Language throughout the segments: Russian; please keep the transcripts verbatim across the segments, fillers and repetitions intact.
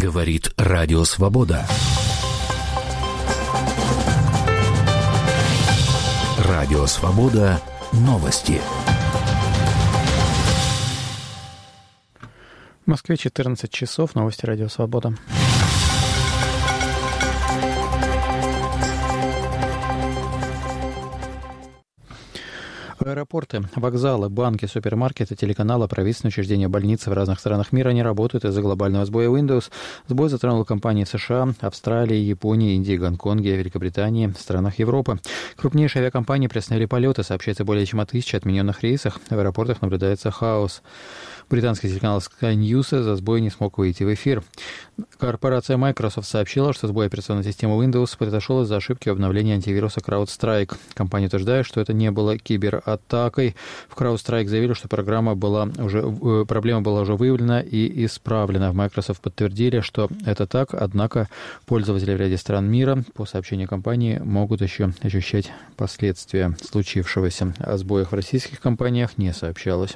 Говорит Радио Свобода. Радио Свобода. Новости. В Москве четырнадцать часов. Новости Радио Свобода. Аэропорты, вокзалы, банки, супермаркеты, телеканалы, правительственные учреждения, больницы в разных странах мира не работают из-за глобального сбоя Windows. Сбой затронул компании в США, Австралии, Японии, Индии, Гонконге, Великобритании, странах Европы. Крупнейшие авиакомпании приостановили полеты. Сообщается более чем о тысяче отмененных рейсах. В аэропортах наблюдается хаос. Британский телеканал Sky News за сбой не смог выйти в эфир. Корпорация Microsoft сообщила, что сбой операционной системы Windows произошел из-за ошибки в обновлении антивируса CrowdStrike. Компания утверждает, что это не было кибератакой. В CrowdStrike заявили, что программа была уже, проблема была уже выявлена и исправлена. В Microsoft подтвердили, что это так, однако пользователи в ряде стран мира, по сообщению компании, могут еще ощущать последствия случившегося. О сбоях в российских компаниях не сообщалось.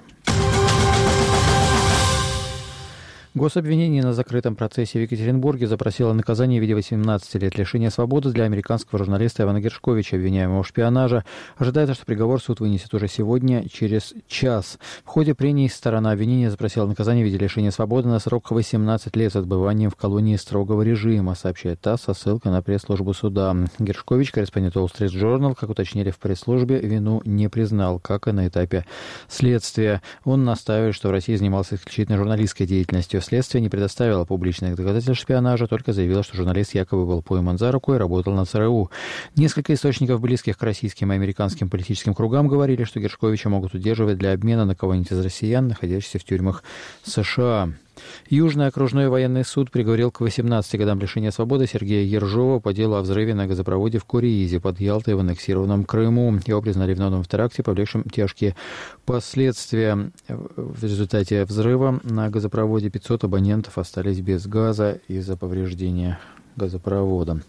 Гособвинение на закрытом процессе в Екатеринбурге запросило наказание в виде восемнадцати лет лишения свободы для американского журналиста Ивана Гершковича, обвиняемого в шпионаже. Ожидается, что приговор суд вынесет уже сегодня, через час. В ходе прений сторона обвинения запросила наказание в виде лишения свободы на срок восемнадцать лет с отбыванием в колонии строгого режима, сообщает ТАСС со ссылкой на пресс-службу суда. Гершкович, корреспондент Wall Street Journal, как уточнили в пресс-службе, вину не признал, как и на этапе следствия. Он настаивает, что в России занимался исключительно журналистской деятельностью. Следствие не предоставило публичных доказательств шпионажа, только заявило, что журналист якобы был пойман за руку и работал на ЦРУ. Несколько источников, близких к российским и американским политическим кругам, говорили, что Гершковича могут удерживать для обмена на кого-нибудь из россиян, находящихся в тюрьмах США. Южный окружной военный суд приговорил к восемнадцати годам лишения свободы Сергея Ержова по делу о взрыве на газопроводе в Курейзе под Ялтой в аннексированном Крыму. Его признали виновным в теракте, повлекшем тяжкие последствия. В результате взрыва на газопроводе пятьсот абонентов остались без газа из-за повреждения газопровода.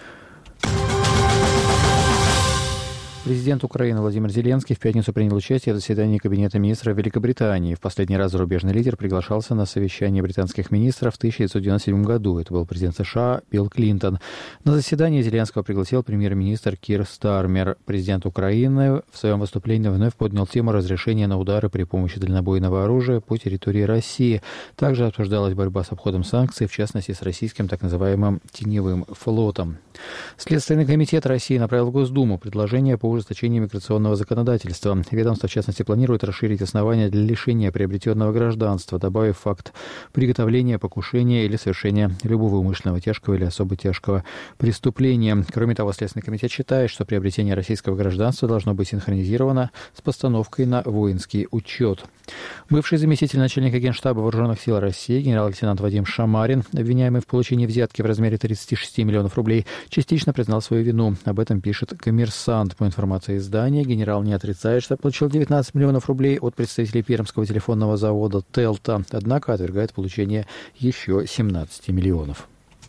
Президент Украины Владимир Зеленский в пятницу принял участие в заседании Кабинета министров Великобритании. В последний раз зарубежный лидер приглашался на совещание британских министров в тысяча девятьсот девяносто седьмом году. Это был президент США Билл Клинтон. На заседание Зеленского пригласил премьер-министр Кир Стармер. Президент Украины в своем выступлении вновь поднял тему разрешения на удары при помощи дальнобойного оружия по территории России. Также обсуждалась борьба с обходом санкций, в частности с российским так называемым теневым флотом. Следственный комитет России направил в Госдуму предложение по ужесточению миграционного законодательства. Ведомство, в частности, планирует расширить основания для лишения приобретенного гражданства, добавив факт приготовления, покушения или совершения любого умышленного, тяжкого или особо тяжкого преступления. Кроме того, Следственный комитет считает, что приобретение российского гражданства должно быть синхронизировано с постановкой на воинский учет. Бывший заместитель начальника Генштаба Вооруженных сил России генерал-лейтенант Вадим Шамарин, обвиняемый в получении взятки в размере тридцати шести миллионов рублей, частично признал свою вину. Об этом пишет «Коммерсант». По информации издания, генерал не отрицает, что получил девятнадцать миллионов рублей от представителей Пермского телефонного завода «Телта», однако отвергает получение еще семнадцати миллионов.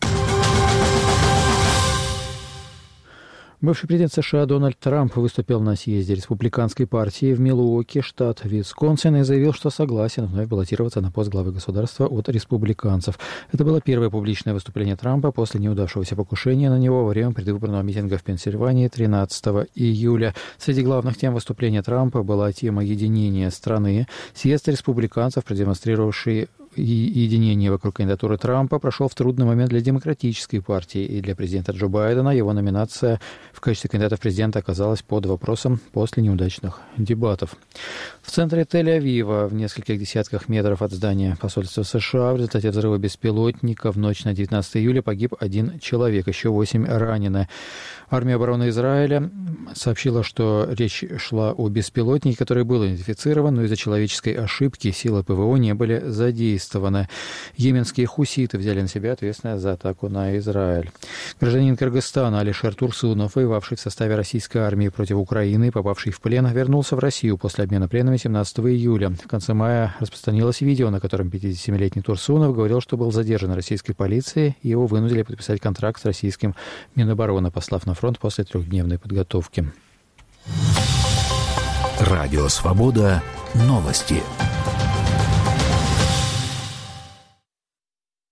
Бывший президент США Дональд Трамп выступил на съезде республиканской партии в Милуоки, штат Висконсин, и заявил, что согласен вновь баллотироваться на пост главы государства от республиканцев. Это было первое публичное выступление Трампа после неудавшегося покушения на него во время предвыборного митинга в Пенсильвании тринадцатого июля. Среди главных тем выступления Трампа была тема единения страны. Съезд республиканцев, продемонстрировавший и единение вокруг кандидатуры Трампа, прошел в трудный момент для демократической партии и для президента Джо Байдена. Его номинация в качестве кандидата в президента оказалась под вопросом после неудачных дебатов. В центре Тель-Авива, в нескольких десятках метров от здания посольства США, в результате взрыва беспилотника в ночь на девятнадцатое июля погиб один человек, еще восемь ранены. Армия обороны Израиля сообщила, что речь шла о беспилотнике, который был идентифицирован, но из-за человеческой ошибки силы ПВО не были задействованы. Йеменские хуситы взяли на себя ответственность за атаку на Израиль. Гражданин Кыргызстана Алишер Турсунов, воевавший в составе российской армии против Украины и попавший в плен, вернулся в Россию после обмена пленами семнадцатого июля. В конце мая распространилось видео, на котором пятидесятисемилетний Турсунов говорил, что был задержан российской полицией, и его вынудили подписать контракт с российским Минобороны, послав на фронт после трехдневной подготовки. Радио «Свобода». Новости.